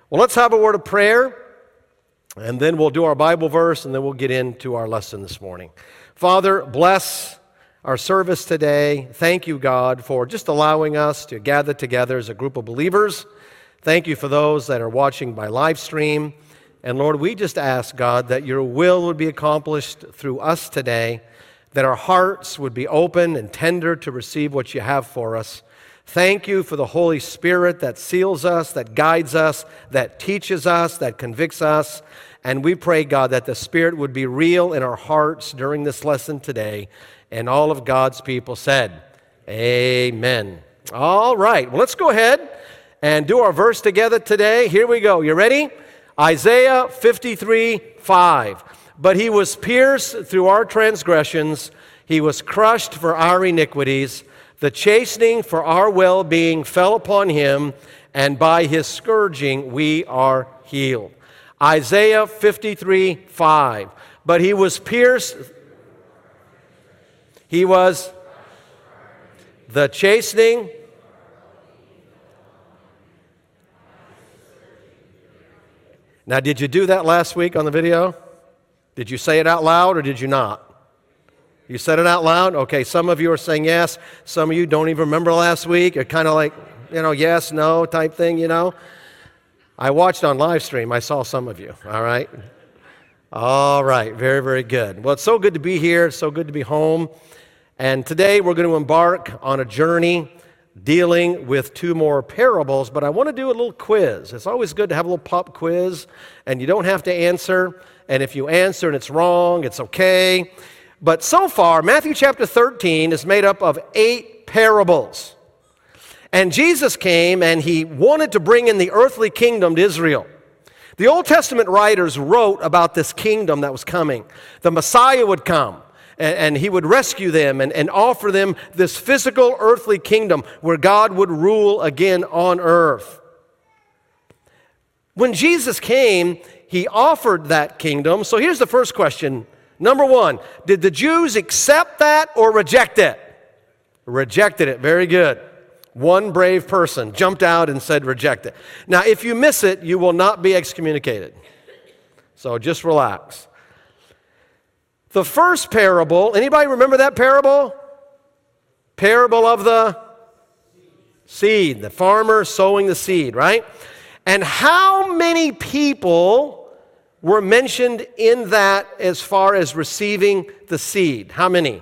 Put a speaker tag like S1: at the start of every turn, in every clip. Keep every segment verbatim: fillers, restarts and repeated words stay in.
S1: Well, let's have a word of prayer, and then we'll do our Bible verse, and then we'll get into our lesson this morning. Father, bless our service today. Thank you, God, for just allowing us to gather together as a group of believers. Thank you for those that are watching by live stream. And Lord, we just ask, God, that your will would be accomplished through us today, that our hearts would be open and tender to receive what you have for us. Thank you for the Holy Spirit that seals us, that guides us, that teaches us, that convicts us. And we pray, God, that the Spirit would be real in our hearts during this lesson today. And all of God's people said, amen. All right, well, let's go ahead and do our verse together today. Here we go. You ready? Isaiah fifty-three, five. But he was pierced through our transgressions. He was crushed for our iniquities. The chastening for our well-being fell upon him, and by his scourging we are healed. Isaiah fifty-three, five. But he was pierced. He was the chastening. Now, did you do that last week on the video? Did you say it out loud or did you not? You said it out loud? Okay, some of you are saying yes. Some of you don't even remember last week. You're kind of like, you know, yes, no type thing, you know. I watched on live stream. I saw some of you, all right? All right, very, very good. Well, it's so good to be here. It's so good to be home. And today we're going to embark on a journey dealing with two more parables, but I want to do a little quiz. It's always good to have a little pop quiz, and you don't have to answer. And if you answer and it's wrong, it's okay. But so far, Matthew chapter thirteen is made up of eight parables. And Jesus came and he wanted to bring in the earthly kingdom to Israel. The Old Testament writers wrote about this kingdom that was coming. The Messiah would come and, and he would rescue them and, and offer them this physical earthly kingdom where God would rule again on earth. When Jesus came, he offered that kingdom. So here's the first question. Number one, did the Jews accept that or reject it? Rejected it. Very good. One brave person jumped out and said reject it. Now, if you miss it, you will not be excommunicated. So just relax. The first parable, anybody remember that parable? Parable of the seed. The farmer sowing the seed, right? And how many people were mentioned in that as far as receiving the seed? How many?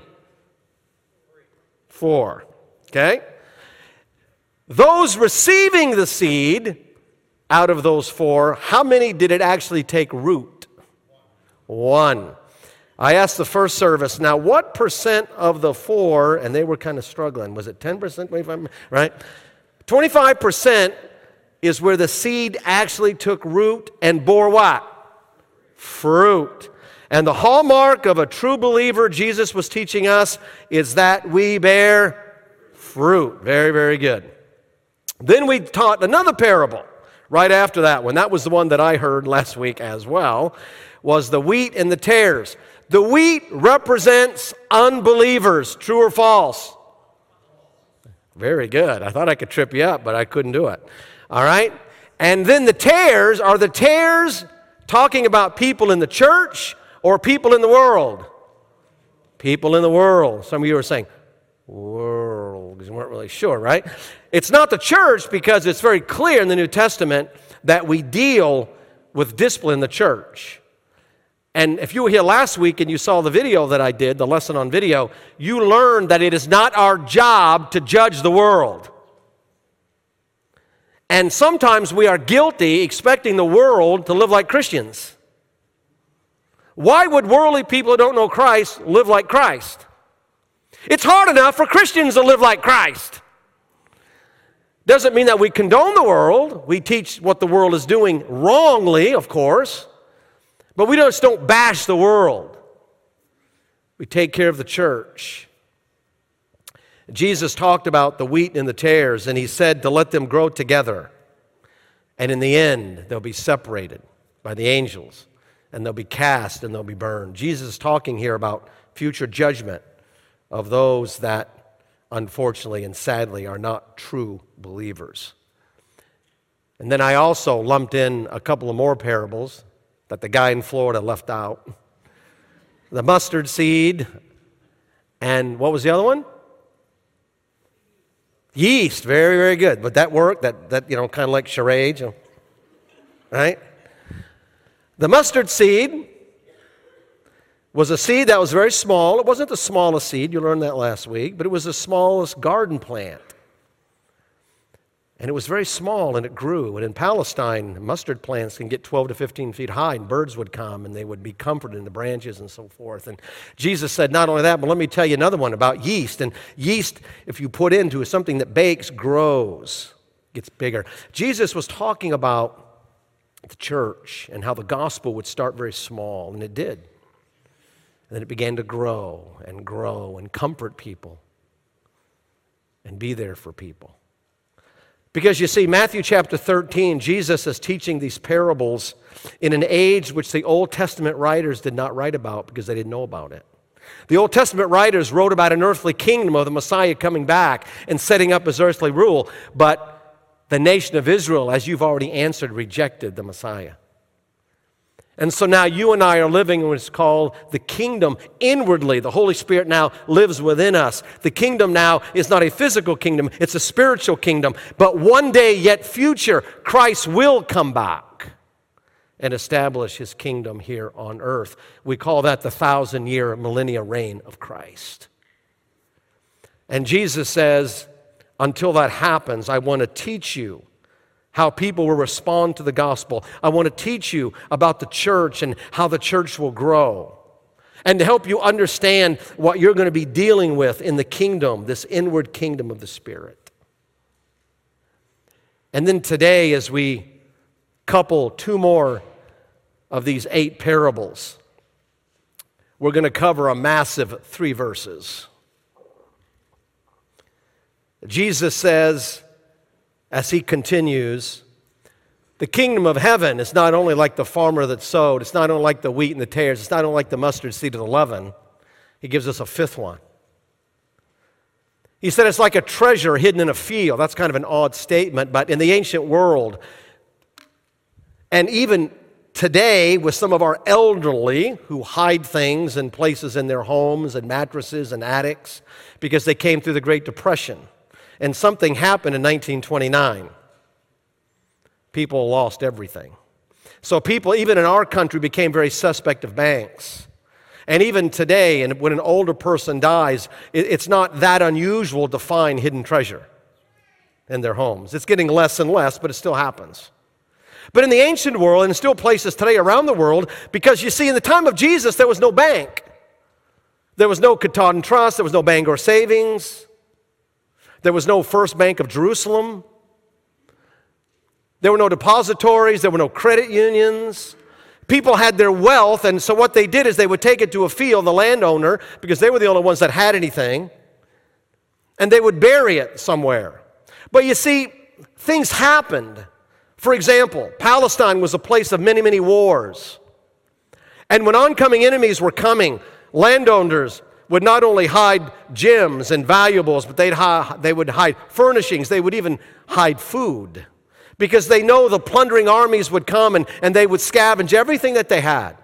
S1: Four. Okay? Those receiving the seed, out of those four, how many did it actually take root? One. I asked the first service, now what percent of the four, and they were kind of struggling, was it ten percent, twenty-five percent, right? twenty-five percent is where the seed actually took root and bore what? Fruit. And the hallmark of a true believer, Jesus was teaching us, is that we bear fruit. Very, very good. Then we taught another parable right after that one. That was the one that I heard last week as well, was the wheat and the tares. The wheat represents unbelievers. True or false? Very good. I thought I could trip you up, but I couldn't do it. All right? And then the tares, are the tares talking about people in the church or people in the world? People in the world. Some of you are saying, world, because you weren't really sure, right? It's not the church because it's very clear in the New Testament that we deal with discipline in the church. And if you were here last week and you saw the video that I did, the lesson on video, you learned that it is not our job to judge the world. And sometimes we are guilty expecting the world to live like Christians. Why would worldly people who don't know Christ live like Christ? It's hard enough for Christians to live like Christ. Doesn't mean that we condone the world. We teach what the world is doing wrongly, of course. But we just don't bash the world. We take care of the church. Jesus talked about the wheat and the tares, and he said to let them grow together. And in the end, they'll be separated by the angels, and they'll be cast and they'll be burned. Jesus is talking here about future judgment of those that, unfortunately and sadly, are not true believers. And then I also lumped in a couple of more parables that the guy in Florida left out. The mustard seed, and what was the other one? Yeast. Very, very good. But that worked? That, that you know, kind of like charades, you know, right? The mustard seed was a seed that was very small. It wasn't the smallest seed. You learned that last week. But it was the smallest garden plant. And it was very small, and it grew. And in Palestine, mustard plants can get twelve to fifteen feet high, and birds would come, and they would be comforted in the branches and so forth. And Jesus said, not only that, but let me tell you another one about yeast. And yeast, if you put into something that bakes, grows, gets bigger. Jesus was talking about the church and how the gospel would start very small, and it did. And then it began to grow and grow and comfort people and be there for people. Because you see, Matthew chapter thirteen, Jesus is teaching these parables in an age which the Old Testament writers did not write about because they didn't know about it. The Old Testament writers wrote about an earthly kingdom of the Messiah coming back and setting up his earthly rule, but the nation of Israel, as you've already answered, rejected the Messiah. And so now you and I are living in what's called the kingdom inwardly. The Holy Spirit now lives within us. The kingdom now is not a physical kingdom, it's a spiritual kingdom. But one day, yet future, Christ will come back and establish his kingdom here on earth. We call that the thousand-year millennia reign of Christ. And Jesus says, until that happens, I want to teach you how people will respond to the gospel. I want to teach you about the church and how the church will grow. And to help you understand what you're going to be dealing with in the kingdom, this inward kingdom of the Spirit. And then today, as we couple two more of these eight parables, we're going to cover a massive three verses. Jesus says, as he continues, the kingdom of heaven is not only like the farmer that sowed, it's not only like the wheat and the tares, it's not only like the mustard seed of the leaven. He gives us a fifth one. He said it's like a treasure hidden in a field. That's kind of an odd statement, but in the ancient world, and even today with some of our elderly who hide things in places in their homes and mattresses and attics because they came through the Great Depression. And something happened in nineteen twenty-nine. People lost everything. So people, even in our country, became very suspect of banks. And even today, and when an older person dies, it's not that unusual to find hidden treasure in their homes. It's getting less and less, but it still happens. But in the ancient world, and still places today around the world, because you see, in the time of Jesus, there was no bank. There was no Katahdin Trust. There was no Bangor Savings. There was no First Bank of Jerusalem. There were no depositories. There were no credit unions. People had their wealth, and so what they did is they would take it to a field, the landowner, because they were the only ones that had anything, and they would bury it somewhere. But you see, things happened. For example, Palestine was a place of many, many wars. And when oncoming enemies were coming, landowners would not only hide gems and valuables, but they'd hi- they would hide furnishings. They would even hide food because they know the plundering armies would come and, and they would scavenge everything that they had.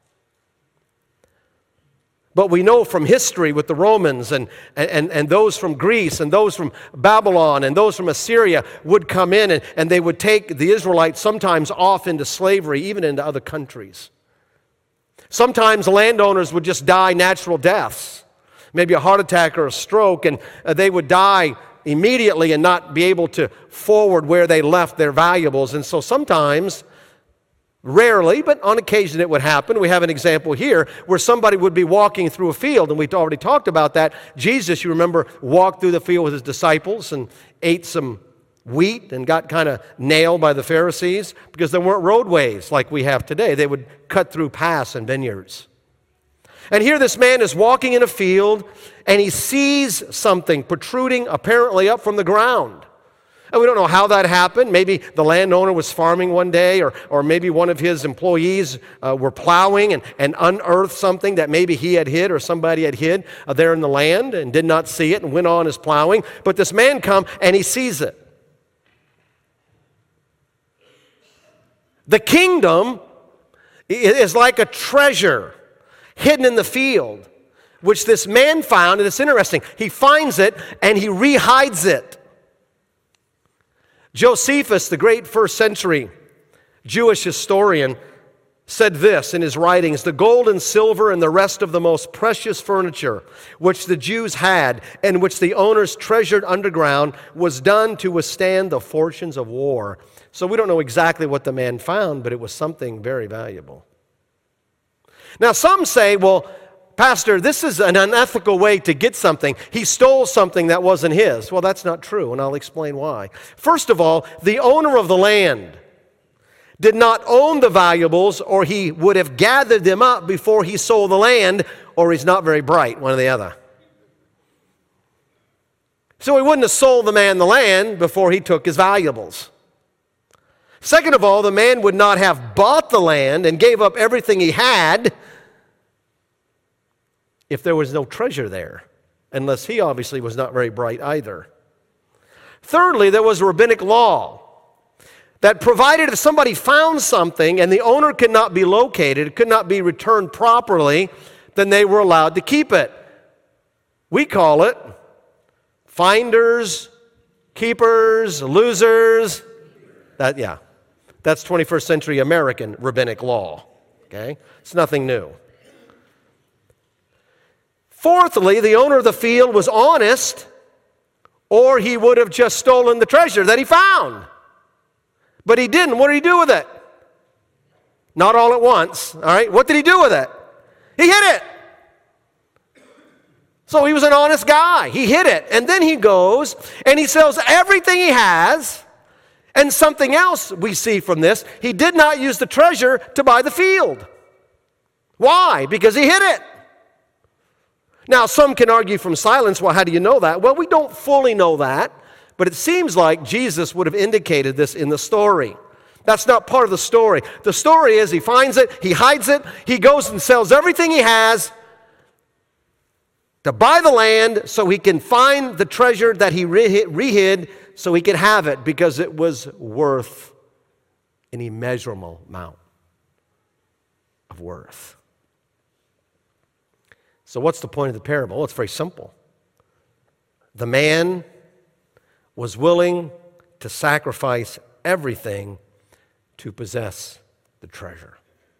S1: But we know from history with the Romans and, and, and those from Greece and those from Babylon and those from Assyria would come in and, and they would take the Israelites sometimes off into slavery, even into other countries. Sometimes landowners would just die natural deaths, maybe a heart attack or a stroke, and they would die immediately and not be able to forward where they left their valuables. And so sometimes, rarely, but on occasion it would happen. We have an example here where somebody would be walking through a field, and we've already talked about that. Jesus, you remember, walked through the field with his disciples and ate some wheat and got kind of nailed by the Pharisees because there weren't roadways like we have today. They would cut through paths and vineyards. And here this man is walking in a field and he sees something protruding apparently up from the ground. And we don't know how that happened. Maybe the landowner was farming one day, or, or maybe one of his employees uh, were plowing and, and unearthed something that maybe he had hid or somebody had hid uh, there in the land and did not see it and went on his plowing. But this man comes and he sees it. The kingdom is like a treasure hidden in the field, which this man found, and it's interesting. He finds it and he rehides it. Josephus, the great first century Jewish historian, said this in his writings: the gold and silver and the rest of the most precious furniture which the Jews had and which the owners treasured underground was done to withstand the fortunes of war. So we don't know exactly what the man found, but it was something very valuable. Now some say, well, Pastor, this is an unethical way to get something. He stole something that wasn't his. Well, that's not true, and I'll explain why. First of all, the owner of the land did not own the valuables, or he would have gathered them up before he sold the land, or he's not very bright, one or the other. So he wouldn't have sold the man the land before he took his valuables. Second of all, the man would not have bought the land and gave up everything he had if there was no treasure there, unless he obviously was not very bright either. Thirdly, there was a rabbinic law that provided if somebody found something and the owner could not be located, could not be returned properly, then they were allowed to keep it. We call it finders, keepers, losers. That, yeah, that's twenty-first century American rabbinic law. Okay? It's nothing new. Fourthly, the owner of the field was honest, or he would have just stolen the treasure that he found. But he didn't. What did he do with it? Not all at once. All right? What did he do with it? He hid it. So he was an honest guy. He hid it. And then he goes and he sells everything he has. And something else we see from this, he did not use the treasure to buy the field. Why? Because he hid it. Now, some can argue from silence, well, how do you know that? Well, we don't fully know that, but it seems like Jesus would have indicated this in the story. That's not part of the story. The story is he finds it, he hides it, he goes and sells everything he has to buy the land so he can find the treasure that he re-hid so he can have it because it was worth an immeasurable amount of worth. So what's the point of the parable? Well, it's very simple. The man was willing to sacrifice everything to possess the treasure.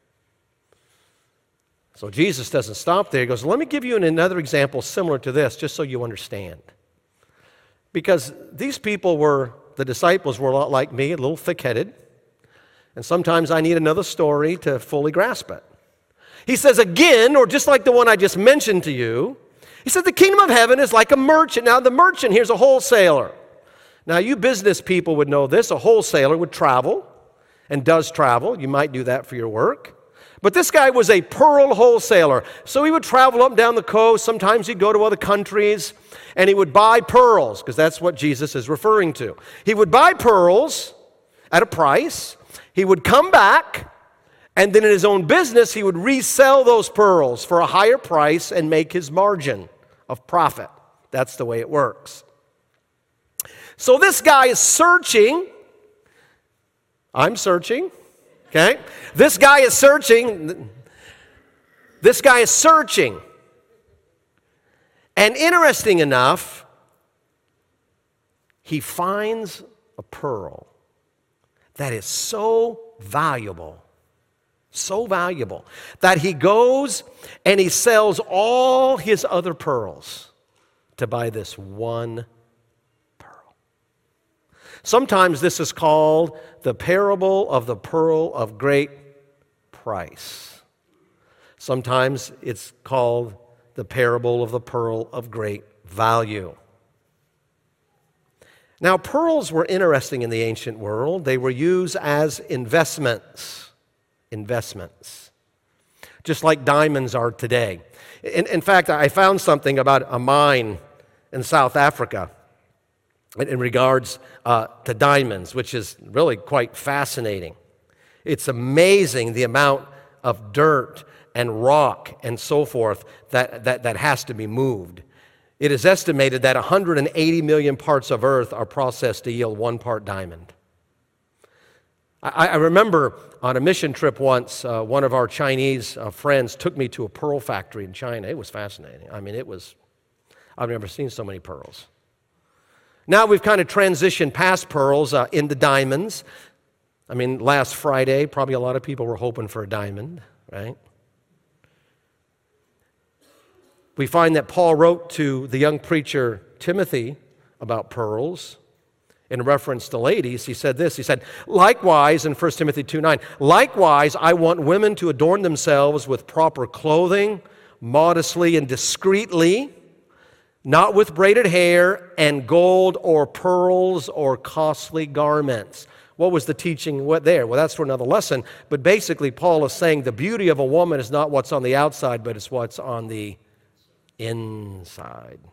S1: So Jesus doesn't stop there. He goes, let me give you another example similar to this, just so you understand. Because these people were, the disciples were a lot like me, a little thick-headed, and sometimes I need another story to fully grasp it. He says again, or just like the one I just mentioned to you, he said the kingdom of heaven is like a merchant. Now the merchant here's a wholesaler. Now you business people would know this. A wholesaler would travel and does travel. You might do that for your work. But this guy was a pearl wholesaler. So he would travel up and down the coast. Sometimes he'd go to other countries and he would buy pearls, because that's what Jesus is referring to. He would buy pearls at a price. He would come back, and then in his own business, he would resell those pearls for a higher price and make his margin of profit. That's the way it works. So this guy is searching. I'm searching. Okay? This guy is searching. This guy is searching. And interesting enough, he finds a pearl that is so valuable. So valuable that he goes and he sells all his other pearls to buy this one pearl. Sometimes this is called the parable of the pearl of great price. Sometimes it's called the parable of the pearl of great value. Now, pearls were interesting in the ancient world. They were used as investments. Investments, just like diamonds are today. In, in fact, I found something about a mine in South Africa in, in regards uh, to diamonds, which is really quite fascinating. It's amazing the amount of dirt and rock and so forth that, that, that has to be moved. It is estimated that one hundred eighty million parts of earth are processed to yield one part diamond. I, I remember on a mission trip once, uh, one of our Chinese uh, friends took me to a pearl factory in China. It was fascinating. I mean, it was, I've never seen so many pearls. Now we've kind of transitioned past pearls uh, into diamonds. I mean, last Friday, probably a lot of people were hoping for a diamond, right? We find that Paul wrote to the young preacher Timothy about pearls. In reference to ladies, he said this, he said, likewise, in First Timothy two nine, likewise, I want women to adorn themselves with proper clothing, modestly and discreetly, not with braided hair and gold or pearls or costly garments. What was the teaching there? Well, that's for another lesson. But basically, Paul is saying the beauty of a woman is not what's on the outside, but it's what's on the inside.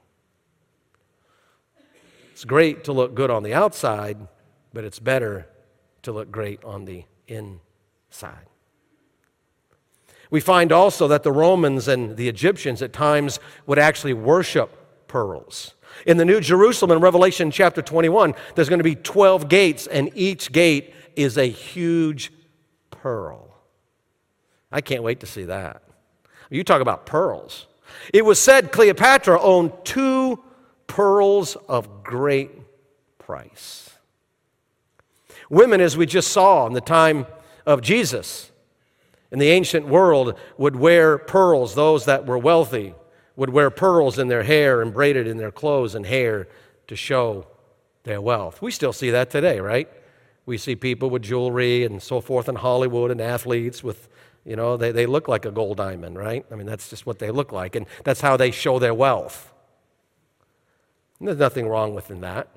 S1: It's great to look good on the outside, but it's better to look great on the inside. We find also that the Romans and the Egyptians at times would actually worship pearls. In the New Jerusalem in Revelation chapter twenty-one, there's going to be twelve gates, and each gate is a huge pearl. I can't wait to see that. You talk about pearls. It was said Cleopatra owned two pearls of great price. Women, as we just saw in the time of Jesus, in the ancient world, would wear pearls. Those that were wealthy would wear pearls in their hair and braided in their clothes and hair to show their wealth. We still see that today, right? We see people with jewelry and so forth in Hollywood, and athletes with, you know, they, they look like a gold diamond, right? I mean, that's just what they look like, and that's how they show their wealth. And there's nothing wrong with that.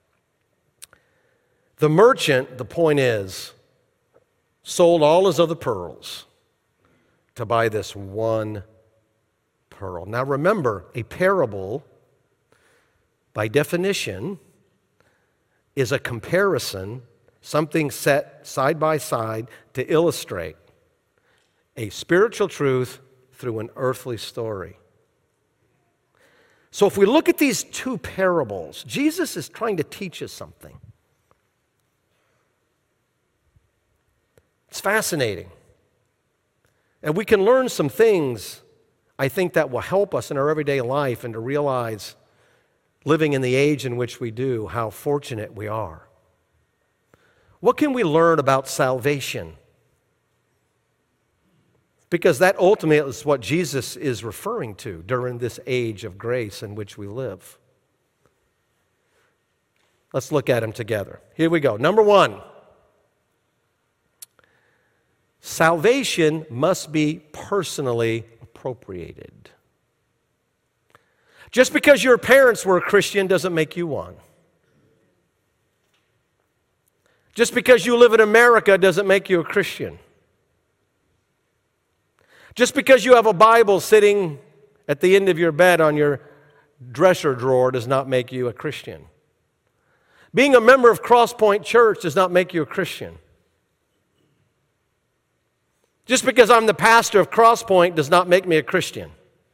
S1: The merchant, the point is, sold all his other pearls to buy this one pearl. Now remember, a parable, by definition, is a comparison, something set side by side to illustrate a spiritual truth through an earthly story. So if we look at these two parables, Jesus is trying to teach us something. It's fascinating. And we can learn some things, I think, that will help us in our everyday life and to realize, living in the age in which we do, how fortunate we are. What can we learn about salvation? Because that ultimately is what Jesus is referring to during this age of grace in which we live. Let's look at them together. Here we go. Number one, salvation must be personally appropriated. Just because your parents were a Christian doesn't make you one. Just because you live in America doesn't make you a Christian. Just because you have a Bible sitting at the end of your bed on your dresser drawer does not make you a Christian. Being a member of Crosspoint Church does not make you a Christian. Just because I'm the pastor of Crosspoint does not make me a Christian.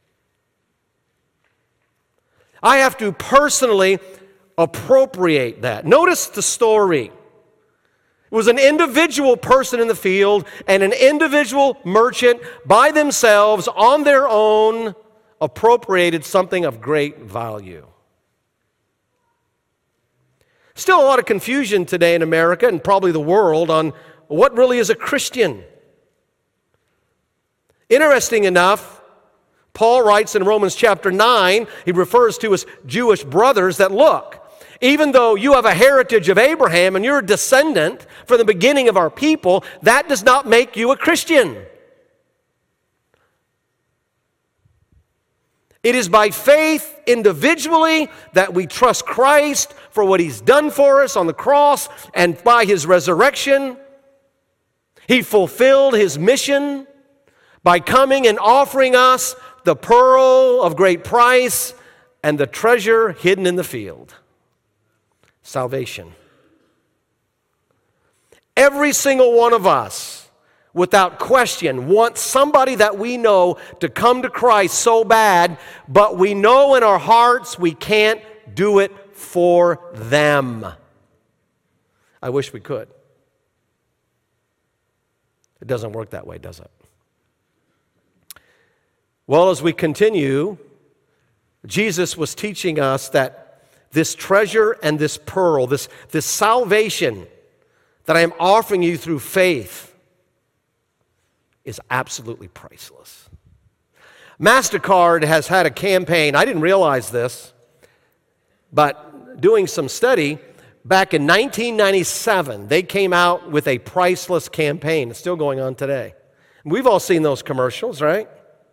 S1: I have to personally appropriate that. Notice the story. It was an individual person in the field and an individual merchant by themselves, on their own, appropriated something of great value. Still a lot of confusion today in America and probably the world on what really is a Christian. Interesting enough, Paul writes in Romans chapter nine, he refers to his Jewish brothers that, look, even though you have a heritage of Abraham and you're a descendant from the beginning of our people, that does not make you a Christian. It is by faith individually that we trust Christ for what He's done for us on the cross, and by His resurrection, He fulfilled His mission by coming and offering us the pearl of great price and the treasure hidden in the field. Salvation. Every single one of us, without question, wants somebody that we know to come to Christ so bad, but we know in our hearts we can't do it for them. I wish we could. It doesn't work that way, does it? Well, as we continue, Jesus was teaching us that this treasure and this pearl, this, this salvation that I am offering you through faith is absolutely priceless. MasterCard has had a campaign. I didn't realize this, but doing some study, back in nineteen ninety-seven, they came out with a priceless campaign. It's still going on today. We've all seen those commercials, right?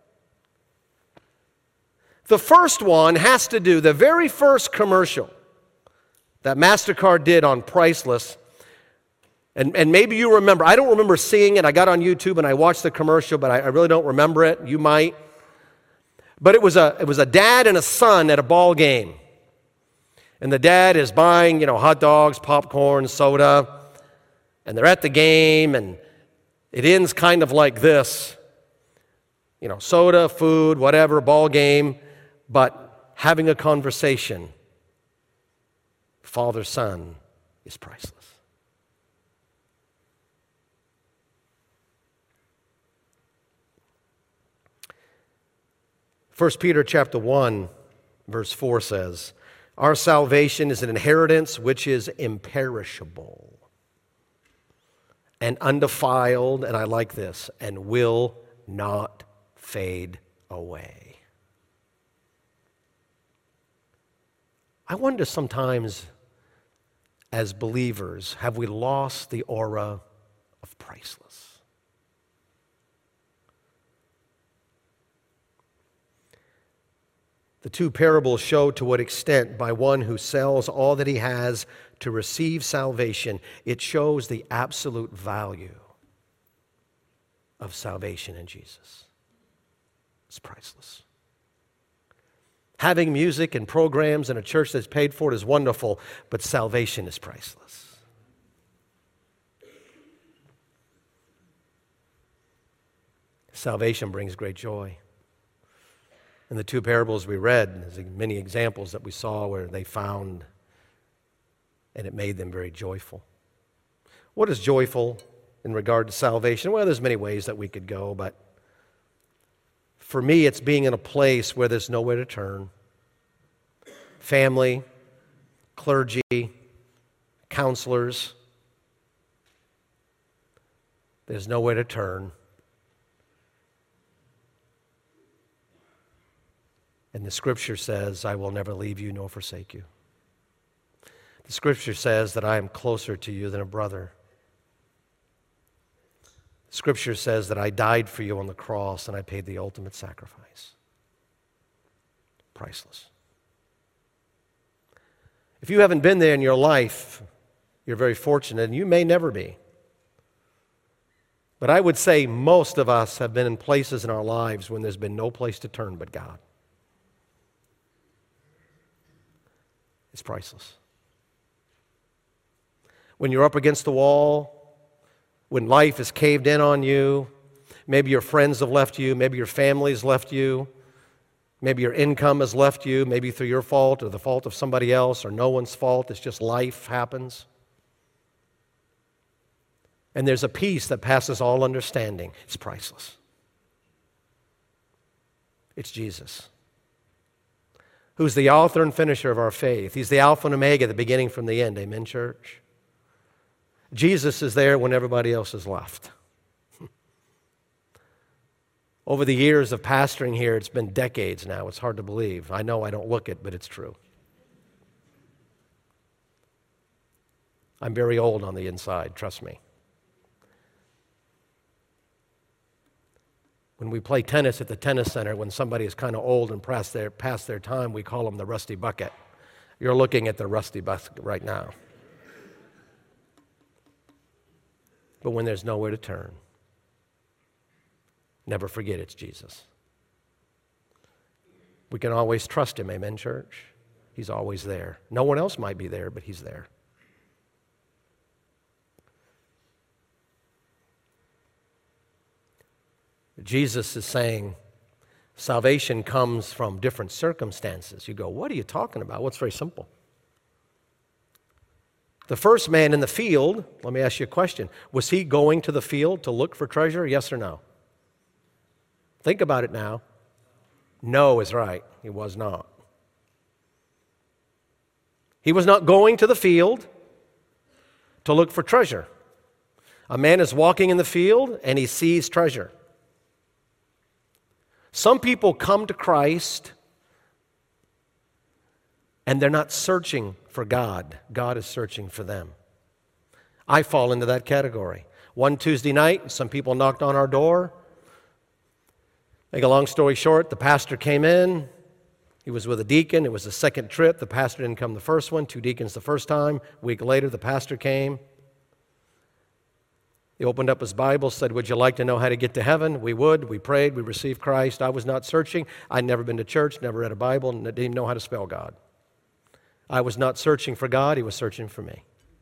S1: The first one has to do, the very first commercial that MasterCard did on Priceless, and, and maybe you remember, I don't remember seeing it. I got on YouTube and I watched the commercial, but I, I really don't remember it. You might. But it was a it was a dad and a son at a ball game. And the dad is buying, you know, hot dogs, popcorn, soda, and they're at the game, and it ends kind of like this. You know, soda, food, whatever, ball game, but having a conversation, father, son, is priceless. First Peter chapter one, verse four says, our salvation is an inheritance which is imperishable and undefiled, and I like this, and will not fade away. I wonder sometimes, as believers, have we lost the aura of priceless? The two parables show to what extent by one who sells all that he has to receive salvation, it shows the absolute value of salvation in Jesus. It's priceless. Having music and programs and a church that's paid for it is wonderful, but salvation is priceless. Salvation brings great joy. In the two parables we read, there's many examples that we saw where they found and it made them very joyful. What is joyful in regard to salvation? Well, there's many ways that we could go, but for me, it's being in a place where there's nowhere to turn. Family, clergy, counselors. There's nowhere to turn. And the Scripture says, I will never leave you nor forsake you. The Scripture says that I am closer to you than a brother. The Scripture says that I died for you on the cross and I paid the ultimate sacrifice. Priceless. If you haven't been there in your life, you're very fortunate, and you may never be. But I would say most of us have been in places in our lives when there's been no place to turn but God. It's priceless. When you're up against the wall, when life is caved in on you, maybe your friends have left you, maybe your family's left you, maybe your income has left you, maybe through your fault or the fault of somebody else or no one's fault, it's just life happens. And there's a peace that passes all understanding. It's priceless. It's Jesus, who's the author and finisher of our faith. He's the Alpha and Omega, the beginning from the end. Amen, church? Jesus is there when everybody else is left. Over the years of pastoring here, it's been decades now. It's hard to believe. I know I don't look it, but it's true. I'm very old on the inside, trust me. When we play tennis at the tennis center, when somebody is kind of old and past their, past their time, we call them the rusty bucket. You're looking at the rusty bucket right now. But when there's nowhere to turn, never forget it's Jesus. We can always trust him, amen, church? He's always there. No one else might be there, but he's there. Jesus is saying salvation comes from different circumstances. You go, what are you talking about? Well, it's very simple. The first man in the field, let me ask you a question. Was he going to the field to look for treasure? Yes or no? Think about it now. No is right. He was not. He was not going to the field to look for treasure. A man is walking in the field and he sees treasure. Some people come to Christ and they're not searching for God. God is searching for them. I fall into that category. One Tuesday night, some people knocked on our door. Make a long story short, the pastor came in. He was with a deacon. It was the second trip. The pastor didn't come the first one. Two deacons the first time. A week later, the pastor came. He opened up his Bible, said, "Would you like to know how to get to heaven?" We would. We prayed. We received Christ. I was not searching. I'd never been to church, never read a Bible, and didn't even know how to spell God. I was not searching for God. He was searching for me.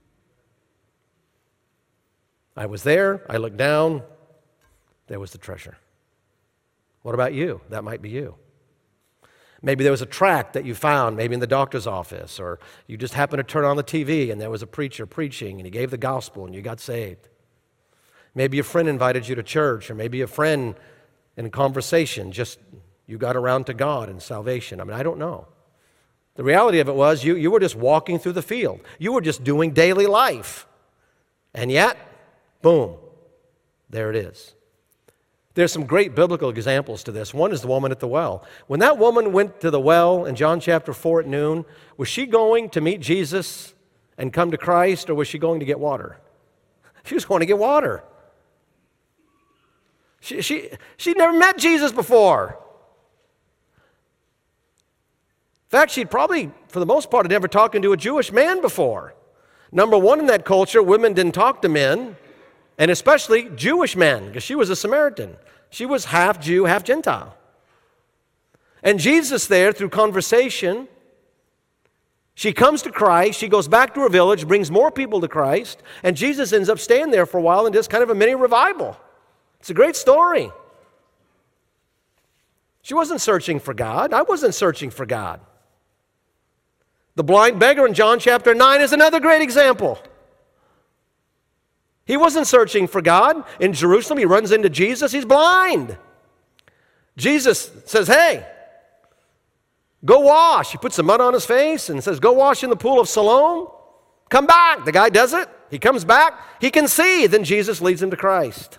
S1: I was there. I looked down. There was the treasure. What about you? That might be you. Maybe there was a tract that you found, maybe in the doctor's office, or you just happened to turn on the T V and there was a preacher preaching and he gave the gospel and you got saved. Maybe a friend invited you to church, or maybe a friend in conversation, just you got around to God and salvation. I mean, I don't know. The reality of it was you, you were just walking through the field. You were just doing daily life. And yet, boom, there it is. There's some great biblical examples to this. One is the woman at the well. When that woman went to the well in John chapter four at noon, was she going to meet Jesus and come to Christ, or was she going to get water? She was going to get water. She, she, she'd never met Jesus before. In fact, she'd probably, for the most part, had never talked to a Jewish man before. Number one, in that culture, women didn't talk to men, and especially Jewish men, because she was a Samaritan. She was half Jew, half Gentile. And Jesus there, through conversation, she comes to Christ, she goes back to her village, brings more people to Christ, and Jesus ends up staying there for a while and does kind of a mini revival. It's a great story. She wasn't searching for God. I wasn't searching for God. The blind beggar in John chapter nine is another great example. He wasn't searching for God. In Jerusalem, he runs into Jesus. He's blind. Jesus says, "Hey, go wash." He puts some mud on his face and says, "Go wash in the pool of Siloam. Come back." The guy does it. He comes back. He can see. Then Jesus leads him to Christ.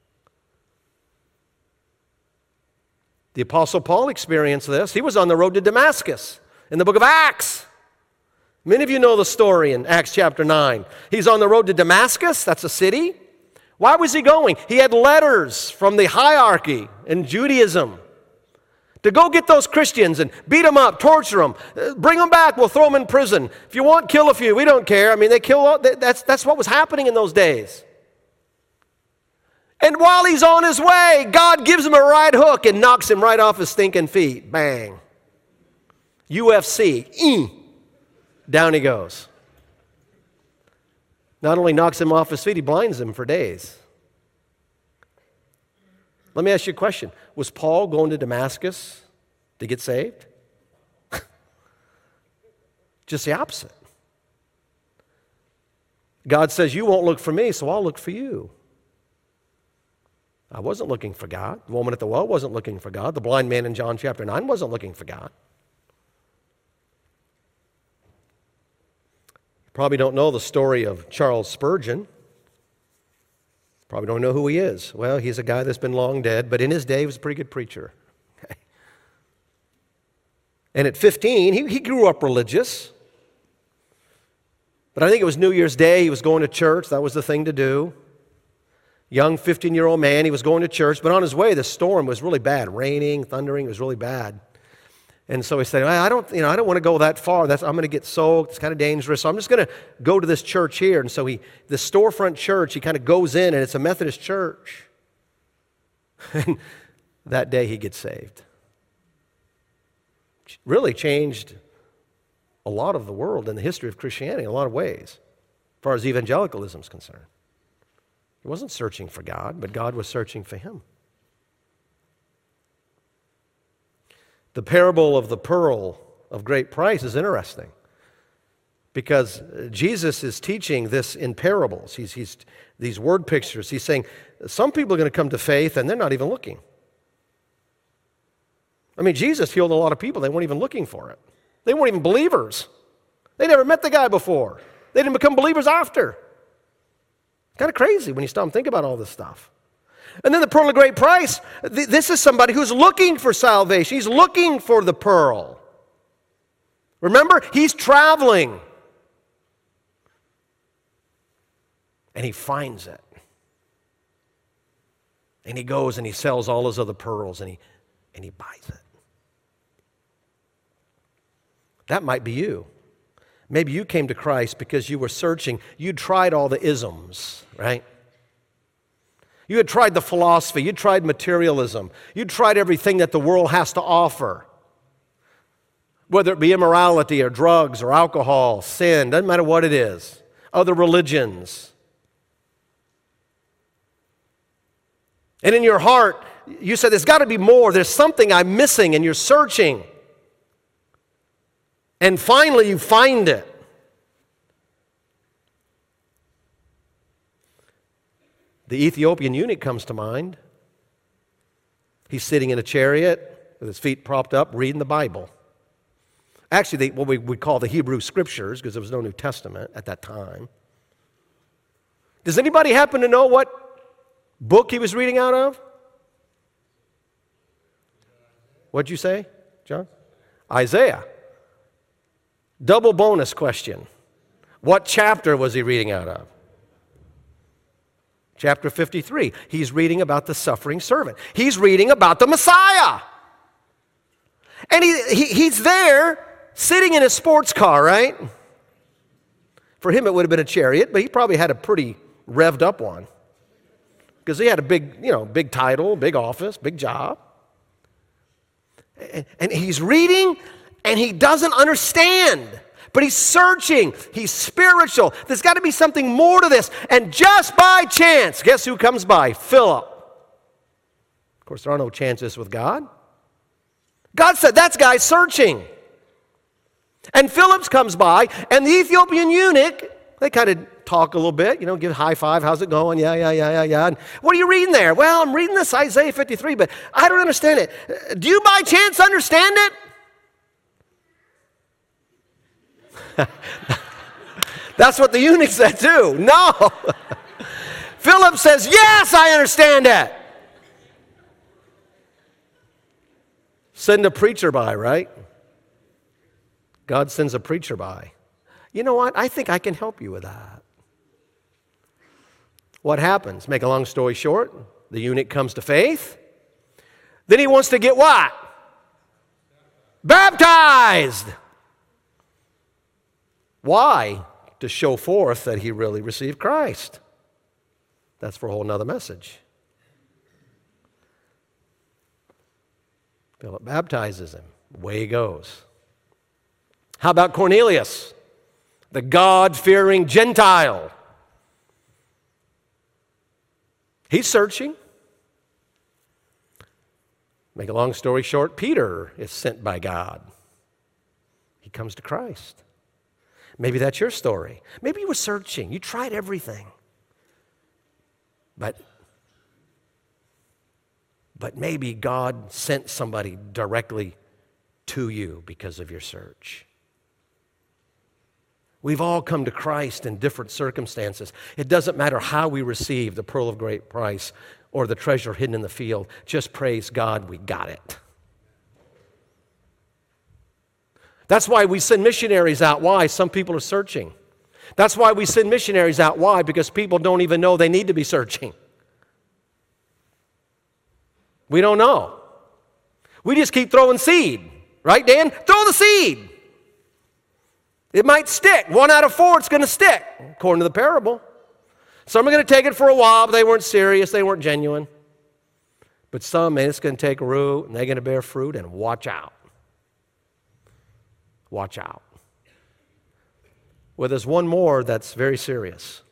S1: The Apostle Paul experienced this. He was on the road to Damascus in the book of Acts. Many of you know the story in Acts chapter nine. He's on the road to Damascus. That's a city. Why was he going? He had letters from the hierarchy in Judaism to go get those Christians and beat them up, torture them, bring them back, we'll throw them in prison. If you want, kill a few. We don't care. I mean, they kill, that's, that's what was happening in those days. And while he's on his way, God gives him a right hook and knocks him right off his stinking feet. Bang. U F C. Mm. Down he goes. Not only knocks him off his feet, he blinds him for days. Let me ask you a question. Was Paul going to Damascus to get saved? Just the opposite. God says, "You won't look for me, so I'll look for you." I wasn't looking for God. The woman at the well wasn't looking for God. The blind man in John chapter nine wasn't looking for God. You probably don't know the story of Charles Spurgeon. Probably don't know who he is. Well, he's a guy that's been long dead, but in his day, he was a pretty good preacher. Okay. And at fifteen, he, he grew up religious. But I think it was New Year's Day. He was going to church. That was the thing to do. Young fifteen-year-old man, he was going to church, but on his way, the storm was really bad. Raining, thundering, it was really bad. And so he said, I don't, you know, I don't want to go that far. That's, I'm going to get soaked. It's kind of dangerous. So I'm just going to go to this church here. And so he, the storefront church, he kind of goes in, and it's a Methodist church. And that day, he gets saved. Really changed a lot of the world and the history of Christianity in a lot of ways, as far as evangelicalism is concerned. He wasn't searching for God, but God was searching for him. The parable of the pearl of great price is interesting. Because Jesus is teaching this in parables. He's, he's these word pictures. He's saying some people are going to come to faith and they're not even looking. I mean, Jesus healed a lot of people. They weren't even looking for it. They weren't even believers. They never met the guy before. They didn't become believers after. Kind of crazy when you stop and think about all this stuff. And then the pearl of great price. Th- this is somebody who's looking for salvation. He's looking for the pearl. Remember, he's traveling. And he finds it. And he goes and he sells all his other pearls and he, and he buys it. That might be you. Maybe you came to Christ because you were searching. You tried all the isms, right? You had tried the philosophy. You tried materialism. You tried everything that the world has to offer. Whether it be immorality or drugs or alcohol, sin, doesn't matter what it is. Other religions. And in your heart, you said, there's got to be more. There's something I'm missing, and you're searching. And finally, you find it. The Ethiopian eunuch comes to mind. He's sitting in a chariot with his feet propped up, reading the Bible. Actually, they, what we would call the Hebrew Scriptures, because there was no New Testament at that time. Does anybody happen to know what book he was reading out of? What'd you say, John? Isaiah. Double bonus question. What chapter was he reading out of? Chapter fifty-three. He's reading about the suffering servant. He's reading about the Messiah. And he, he he's there sitting in a sports car, right? For him, it would have been a chariot, but he probably had a pretty revved up one. Because he had a big, you know, big title, big office, big job. And, and he's reading, and he doesn't understand. But he's searching. He's spiritual. There's got to be something more to this. And just by chance, guess who comes by? Philip. Of course, there are no chances with God. God said, that guy's searching. And Philip comes by, and the Ethiopian eunuch, they kind of talk a little bit, you know, give a high five, how's it going? Yeah, yeah, yeah, yeah, yeah. And what are you reading there? Well, I'm reading this Isaiah fifty-three, but I don't understand it. Do you by chance understand it? That's what the eunuch said too. No. Philip says, yes, I understand it. Send a preacher by, right? God sends a preacher by. You know what? I think I can help you with that. What happens? Make a long story short, the eunuch comes to faith. Then he wants to get what? Baptized. Why? To show forth that he really received Christ. That's for a whole nother message. Philip baptizes him. Away he goes. How about Cornelius, the God-fearing Gentile? He's searching. Make a long story short, Peter is sent by God. He comes to Christ. Maybe that's your story. Maybe you were searching. You tried everything. But, but maybe God sent somebody directly to you because of your search. We've all come to Christ in different circumstances. It doesn't matter how we receive the pearl of great price or the treasure hidden in the field. Just praise God, we got it. That's why we send missionaries out. Why? Some people are searching. That's why we send missionaries out. Why? Because people don't even know they need to be searching. We don't know. We just keep throwing seed. Right, Dan? Throw the seed. It might stick. One out of four, it's going to stick, according to the parable. Some are going to take it for a while, but they weren't serious. They weren't genuine. But some, man, it's going to take root, and they're going to bear fruit, and watch out. Watch out. Well, there's one more that's very serious.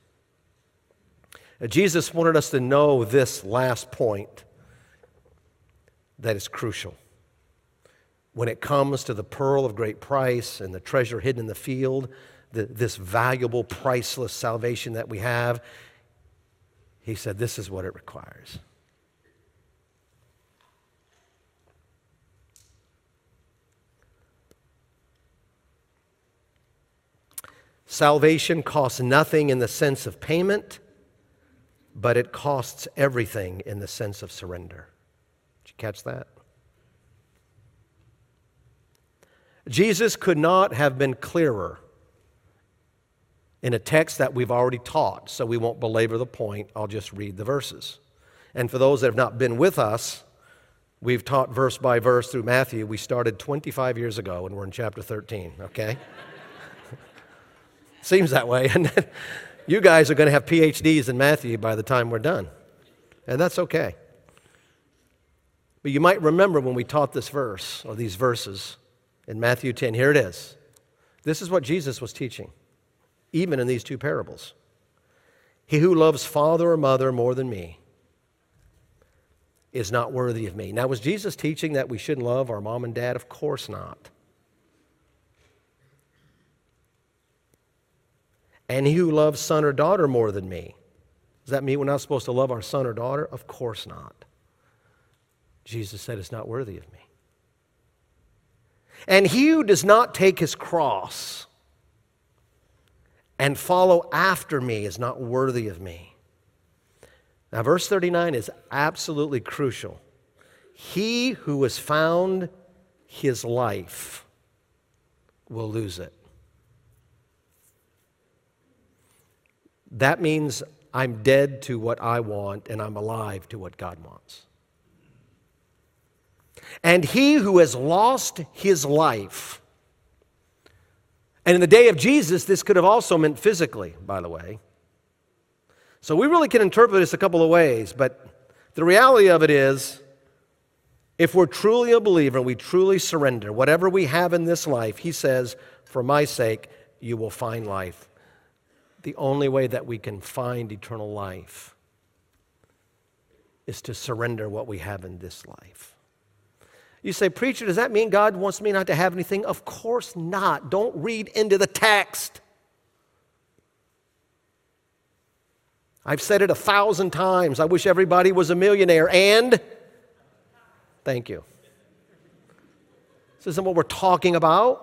S1: Jesus wanted us to know this last point that is crucial. When it comes to the pearl of great price and the treasure hidden in the field, the, this valuable, priceless salvation that we have. He said, this is what it requires. Salvation costs nothing in the sense of payment, but it costs everything in the sense of surrender. Did you catch that? Jesus could not have been clearer in a text that we've already taught, so we won't belabor the point. I'll just read the verses. And for those that have not been with us, we've taught verse by verse through Matthew. We started twenty-five years ago, and we're in chapter thirteen, okay? Seems that way. And you guys are going to have P H Ds in Matthew by the time we're done. And that's okay. But you might remember when we taught this verse, or these verses, in Matthew ten. Here it is. This is what Jesus was teaching, even in these two parables. He who loves father or mother more than me is not worthy of me. Now, was Jesus teaching that we shouldn't love our mom and dad? Of course not. And he who loves son or daughter more than me. Does that mean we're not supposed to love our son or daughter? Of course not. Jesus said it's not worthy of me. And he who does not take his cross and follow after me is not worthy of me. Now, verse thirty-nine is absolutely crucial. He who has found his life will lose it. That means I'm dead to what I want and I'm alive to what God wants. And he who has lost his life, and in the day of Jesus, this could have also meant physically, by the way. So we really can interpret this a couple of ways, but the reality of it is, if we're truly a believer and we truly surrender, whatever we have in this life, he says, for my sake, you will find life. The only way that we can find eternal life is to surrender what we have in this life. You say, preacher, does that mean God wants me not to have anything? Of course not. Don't read into the text. I've said it a thousand times. I wish everybody was a millionaire. And thank you. This isn't what we're talking about.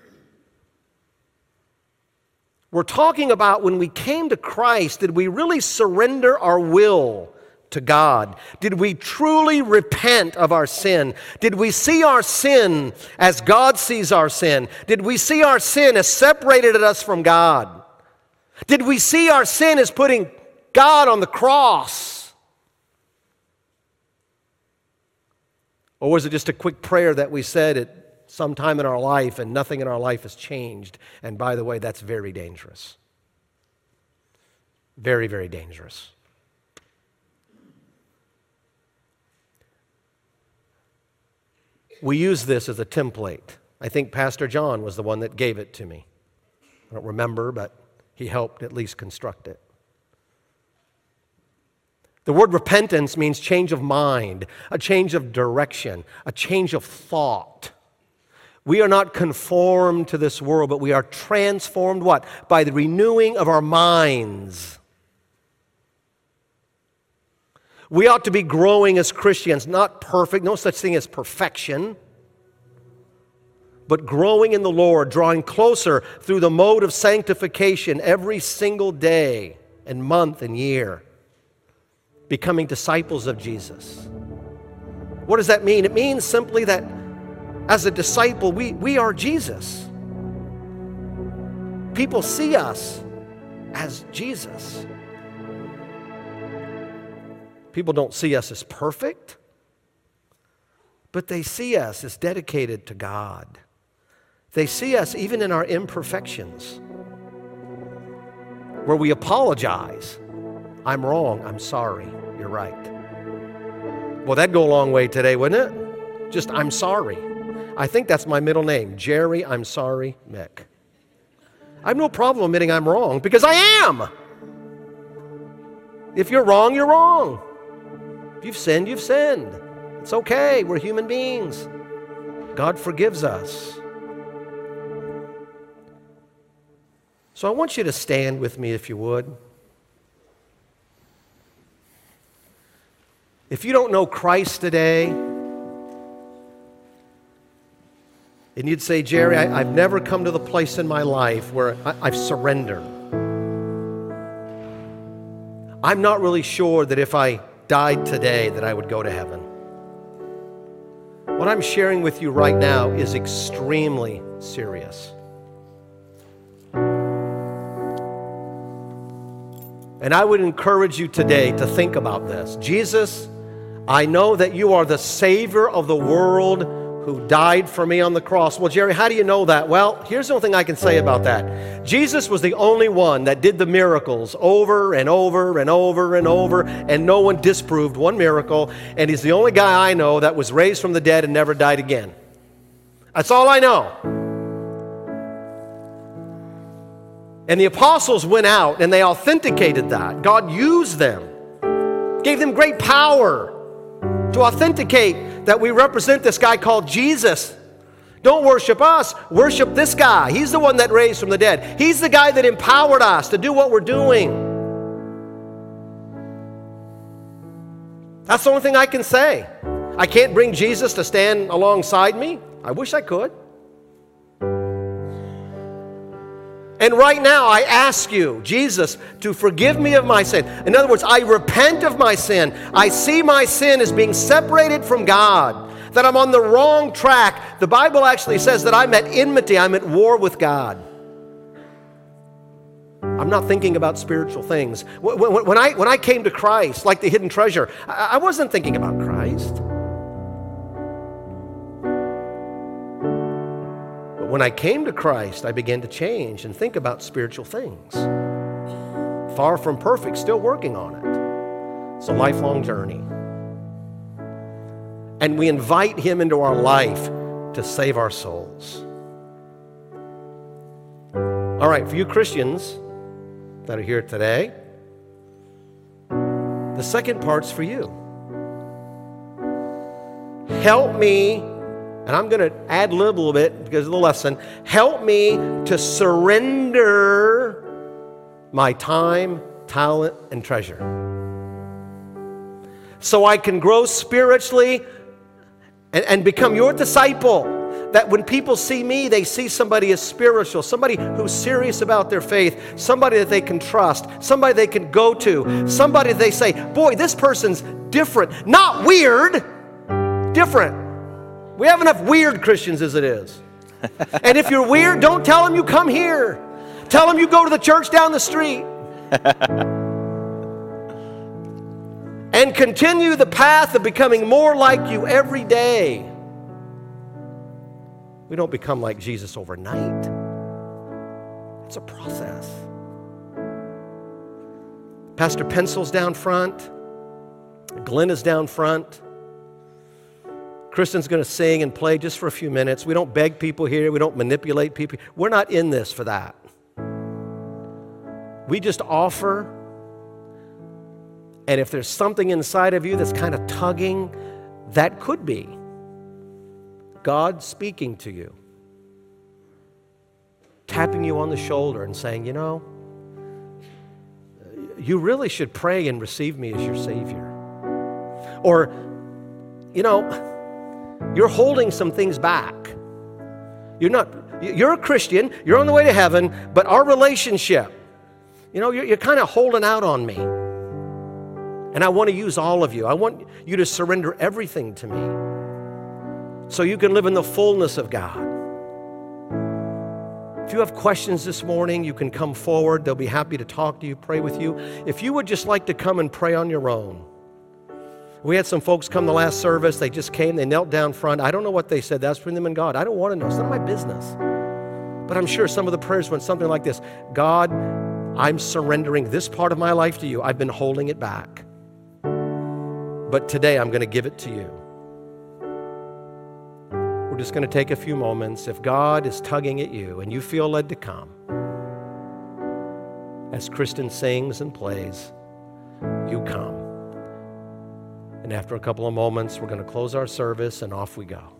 S1: We're talking about when we came to Christ, did we really surrender our will to God? Did we truly repent of our sin? Did we see our sin as God sees our sin? Did we see our sin as separated us from God? Did we see our sin as putting God on the cross? Or was it just a quick prayer that we said at some time in our life and nothing in our life has changed? And by the way, that's very dangerous. Very, very dangerous. We use this as a template. I think Pastor John was the one that gave it to me. I don't remember, but he helped at least construct it. The word repentance means change of mind, a change of direction, a change of thought. We are not conformed to this world, but we are transformed what? By the renewing of our minds. We ought to be growing as Christians, not perfect, no such thing as perfection, but growing in the Lord, drawing closer through the mode of sanctification every single day and month and year, becoming disciples of Jesus. What does that mean? It means simply that as a disciple, we, we are Jesus. People see us as Jesus. People don't see us as perfect, but they see us as dedicated to God. They see us even in our imperfections, where we apologize. I'm wrong. I'm sorry. You're right. Well, that'd go a long way today, wouldn't it? Just, I'm sorry. I think that's my middle name, Jerry, I'm sorry, Mick. I have no problem admitting I'm wrong, because I am. If you're wrong, you're wrong. If you've sinned, you've sinned. It's okay. We're human beings. God forgives us. So I want you to stand with me if you would. If you don't know Christ today, and you'd say, Jerry, I, I've never come to the place in my life where I, I've surrendered. I'm not really sure that if I died today that I would go to heaven. What I'm sharing with you right now is extremely serious. And I would encourage you today to think about this. Jesus, I know that you are the Savior of the world who died for me on the cross. Well, Jerry, how do you know that? Well, here's the only thing I can say about that. Jesus was the only one that did the miracles over and over and over and over, and no one disproved one miracle, and he's the only guy I know that was raised from the dead and never died again. That's all I know. And the apostles went out and they authenticated that. God used them, gave them great power to authenticate that we represent this guy called Jesus. Don't worship us, worship this guy. He's the one that raised from the dead. He's the guy that empowered us to do what we're doing. That's the only thing I can say. I can't bring Jesus to stand alongside me. I wish I could. And right now, I ask you, Jesus, to forgive me of my sin. In other words, I repent of my sin. I see my sin as being separated from God, that I'm on the wrong track. The Bible actually says that I'm at enmity, I'm at war with God. I'm not thinking about spiritual things. When I, when I came to Christ, like the hidden treasure, I wasn't thinking about Christ. When I came to Christ, I began to change and think about spiritual things. Far from perfect, still working on it. It's a lifelong journey. And we invite Him into our life to save our souls. All right, for you Christians that are here today, the second part's for you. Help me. And I'm going to ad-lib a little bit because of the lesson. Help me to surrender my time, talent, and treasure, so I can grow spiritually and, and become your disciple. That when people see me, they see somebody as spiritual, somebody who's serious about their faith, somebody that they can trust, somebody they can go to, somebody they say, boy, this person's different. Not weird, different. We have enough weird Christians as it is. And if you're weird, don't tell them you come here. Tell them you go to the church down the street. And continue the path of becoming more like you every day. We don't become like Jesus overnight. It's a process. Pastor Pencil's down front. Glenn is down front. Kristen's going to sing and play just for a few minutes. We don't beg people here. We don't manipulate people. We're not in this for that. We just offer. And if there's something inside of you that's kind of tugging, that could be God speaking to you, tapping you on the shoulder and saying, you know, you really should pray and receive me as your Savior. Or, you know, you're holding some things back. You're not, you're a Christian, you're on the way to heaven, but our relationship, you know, you're, you're kind of holding out on me. And I want to use all of you. I want you to surrender everything to me so you can live in the fullness of God. If you have questions this morning, you can come forward. They'll be happy to talk to you, pray with you. If you would just like to come and pray on your own. We had some folks come the last service. They just came. They knelt down front. I don't know what they said. That's between them and God. I don't want to know. It's none of my business. But I'm sure some of the prayers went something like this. God, I'm surrendering this part of my life to you. I've been holding it back. But today I'm going to give it to you. We're just going to take a few moments. If God is tugging at you and you feel led to come, as Kristen sings and plays, you come. And after a couple of moments, we're going to close our service and off we go.